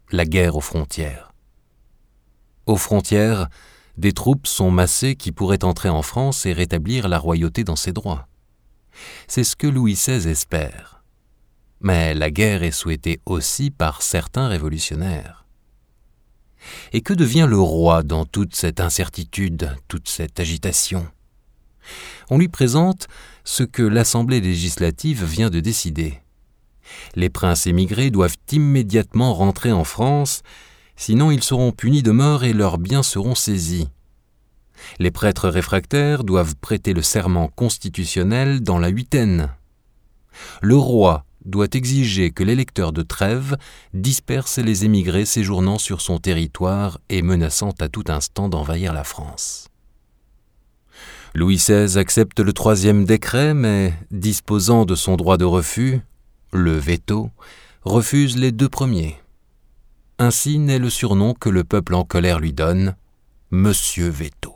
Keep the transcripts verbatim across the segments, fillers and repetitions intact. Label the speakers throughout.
Speaker 1: la guerre aux frontières. Aux frontières, des troupes sont massées qui pourraient entrer en France et rétablir la royauté dans ses droits. C'est ce que Louis seize espère. Mais la guerre est souhaitée aussi par certains révolutionnaires. Et que devient le roi dans toute cette incertitude, toute cette agitation ? On lui présente ce que l'Assemblée législative vient de décider. Les princes émigrés doivent immédiatement rentrer en France, sinon ils seront punis de mort et leurs biens seront saisis. Les prêtres réfractaires doivent prêter le serment constitutionnel dans la huitaine. Le roi doit exiger que l'électeur de trêve disperse les émigrés séjournant sur son territoire et menaçant à tout instant d'envahir la France. Louis seize accepte le troisième décret, mais, disposant de son droit de refus, le veto, refuse les deux premiers. Ainsi naît le surnom que le peuple en colère lui donne, Monsieur Veto.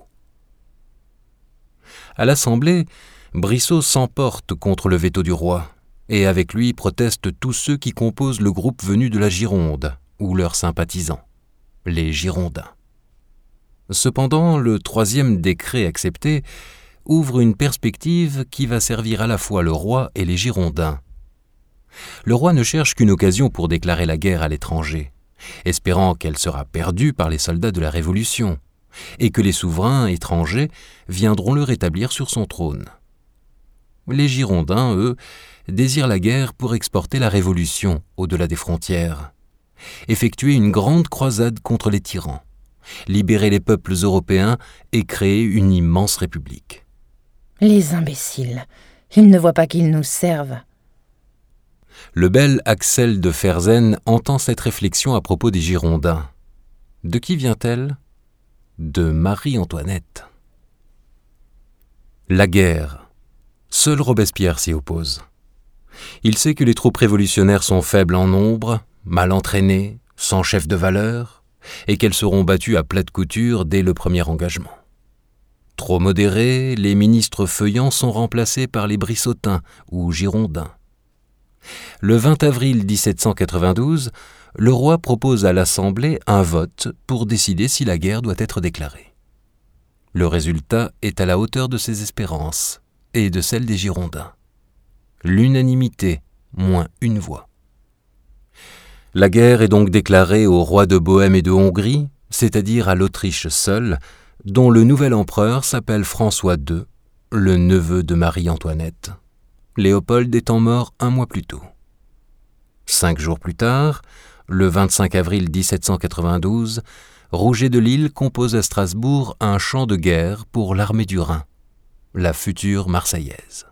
Speaker 1: À l'Assemblée, Brissot s'emporte contre le veto du roi, et avec lui protestent tous ceux qui composent le groupe venu de la Gironde, ou leurs sympathisants, les Girondins. Cependant, le troisième décret accepté ouvre une perspective qui va servir à la fois le roi et les Girondins. Le roi ne cherche qu'une occasion pour déclarer la guerre à l'étranger, espérant qu'elle sera perdue par les soldats de la Révolution, et que les souverains étrangers viendront le rétablir sur son trône. Les Girondins, eux, désirent la guerre pour exporter la Révolution au-delà des frontières, effectuer une grande croisade contre les tyrans, libérer les peuples européens et créer une immense république.
Speaker 2: Les imbéciles, ils ne voient pas qu'ils nous servent.
Speaker 1: Le bel Axel de Fersen entend cette réflexion à propos des Girondins. De qui vient-elle ? De Marie-Antoinette. La guerre. Seul Robespierre s'y oppose. Il sait que les troupes révolutionnaires sont faibles en nombre, mal entraînées, sans chef de valeur, et qu'elles seront battues à plate couture dès le premier engagement. Trop modérés, les ministres feuillants sont remplacés par les Brissotins ou Girondins. Le vingt avril dix-sept cent quatre-vingt-douze, le roi propose à l'Assemblée un vote pour décider si la guerre doit être déclarée. Le résultat est à la hauteur de ses espérances et de celles des Girondins. L'unanimité, moins une voix. La guerre est donc déclarée au roi de Bohême et de Hongrie, c'est-à-dire à l'Autriche seule, dont le nouvel empereur s'appelle François deux, le neveu de Marie-Antoinette, Léopold étant mort un mois plus tôt. Cinq jours plus tard, le vingt-cinq avril dix-sept cent quatre-vingt-douze, Rouget de Lisle compose à Strasbourg un chant de guerre pour l'armée du Rhin, la future Marseillaise.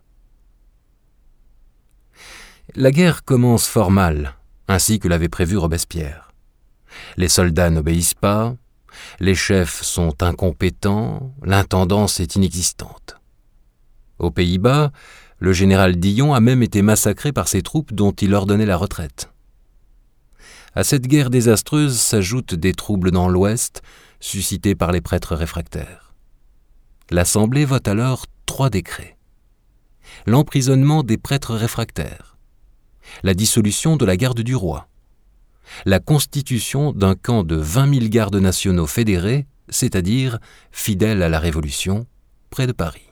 Speaker 1: La guerre commence fort mal, ainsi que l'avait prévu Robespierre. Les soldats n'obéissent pas, les chefs sont incompétents, l'intendance est inexistante. Aux Pays-Bas, le général Dillon a même été massacré par ses troupes dont il ordonnait la retraite. À cette guerre désastreuse s'ajoutent des troubles dans l'Ouest, suscités par les prêtres réfractaires. L'Assemblée vote alors trois décrets. L'emprisonnement des prêtres réfractaires, la dissolution de la garde du roi, la constitution d'un camp de vingt mille gardes nationaux fédérés, c'est-à-dire fidèles à la Révolution, près de Paris.